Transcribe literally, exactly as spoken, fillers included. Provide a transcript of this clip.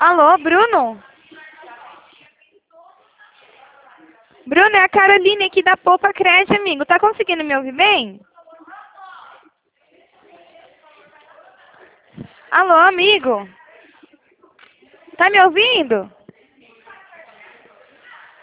Alô, Bruno? Bruno, é a Caroline aqui da Poupa Cred, amigo. Tá conseguindo me ouvir bem? Alô, amigo? Tá me ouvindo?